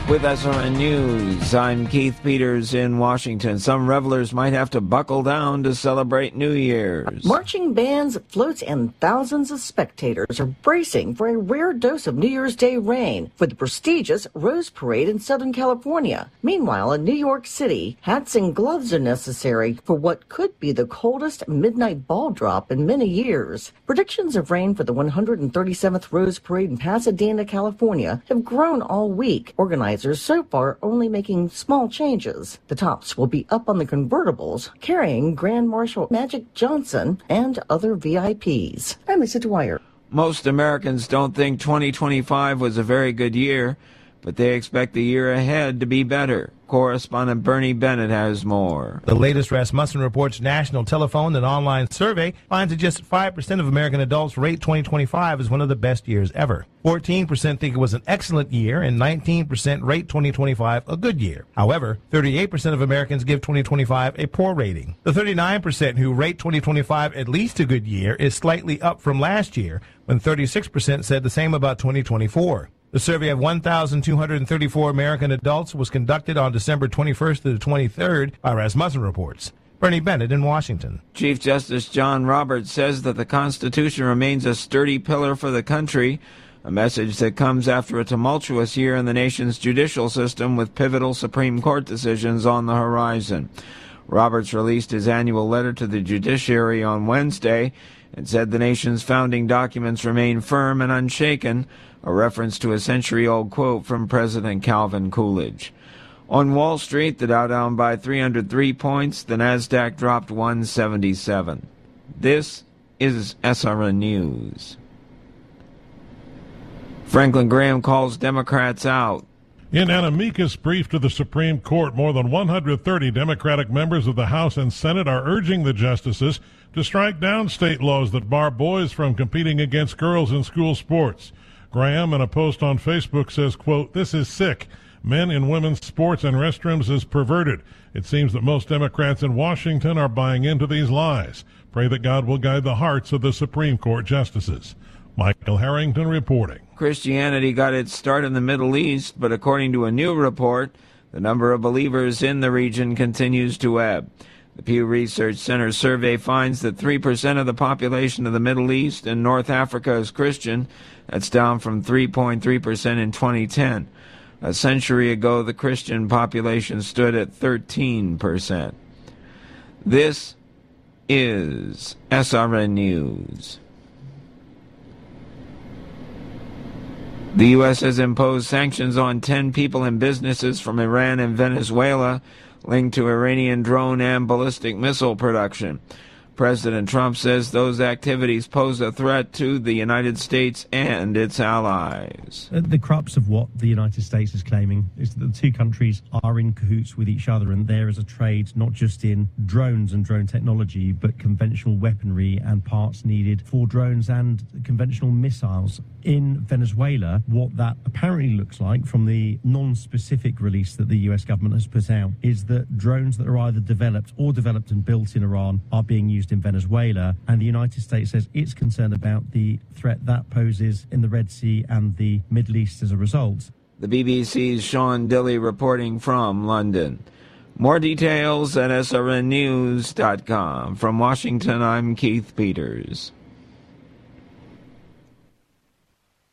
With SRN News, I'm Keith Peters in Washington. Some revelers might have to buckle down to celebrate New Year's. Marching bands, floats, and thousands of spectators are bracing for a rare dose of New Year's Day rain for the prestigious Rose Parade in Southern California. Meanwhile, in New York City, hats and gloves are necessary for what could be the coldest midnight ball drop in many years. Predictions of rain for the 137th Rose Parade in Pasadena, California have grown all week. Organizers so far only making small changes. The tops will be up on the convertibles, carrying Grand Marshal Magic Johnson and other VIPs. I'm Lisa Dwyer. Most Americans don't think 2025 was a very good year, but they expect the year ahead to be better. Correspondent Bernie Bennett has more. The latest Rasmussen Reports national telephone and online survey finds that just 5% of American adults rate 2025 as one of the best years ever. 14% think it was an excellent year, and 19% rate 2025 a good year. However, 38% of Americans give 2025 a poor rating. The 39% who rate 2025 at least a good year is slightly up from last year, when 36% said the same about 2024. The survey of 1,234 American adults was conducted on December 21st to the 23rd by Rasmussen Reports. Bernie Bennett in Washington. Chief Justice John Roberts says that the Constitution remains a sturdy pillar for the country, a message that comes after a tumultuous year in the nation's judicial system with pivotal Supreme Court decisions on the horizon. Roberts released his annual letter to the judiciary on Wednesday and said the nation's founding documents remain firm and unshaken, a reference to a century-old quote from President Calvin Coolidge. On Wall Street, the Dow down by 303 points, the Nasdaq dropped 177. This is SRN News. Franklin Graham calls Democrats out. In an amicus brief to the Supreme Court, more than 130 Democratic members of the House and Senate are urging the justices to strike down state laws that bar boys from competing against girls in school sports. Graham, in a post on Facebook, says, quote, "This is sick. Men in women's sports and restrooms is perverted. It seems that most Democrats in Washington are buying into these lies. Pray that God will guide the hearts of the Supreme Court justices." Michael Harrington reporting. Christianity got its start in the Middle East, but according to a new report, the number of believers in the region continues to ebb. The Pew Research Center survey finds that 3% of the population of the Middle East and North Africa is Christian. That's down from 3.3% in 2010. A century ago, the Christian population stood at 13%. This is SRN News. The U.S. has imposed sanctions on 10 people and businesses from Iran and Venezuela linked to Iranian drone and ballistic missile production. President Trump says those activities pose a threat to the United States and its allies. The crux of what the United States is claiming is that the two countries are in cahoots with each other, and there is a trade not just in drones and drone technology, but conventional weaponry and parts needed for drones and conventional missiles. In Venezuela, what that apparently looks like from the non-specific release that the US government has put out is that drones that are either developed and built in Iran are being used in Venezuela, and the United States says it's concerned about the threat that poses in the Red Sea and the Middle East as a result. The BBC's Sean Dilley reporting from London. More details at srnnews.com. From Washington, I'm Keith Peters.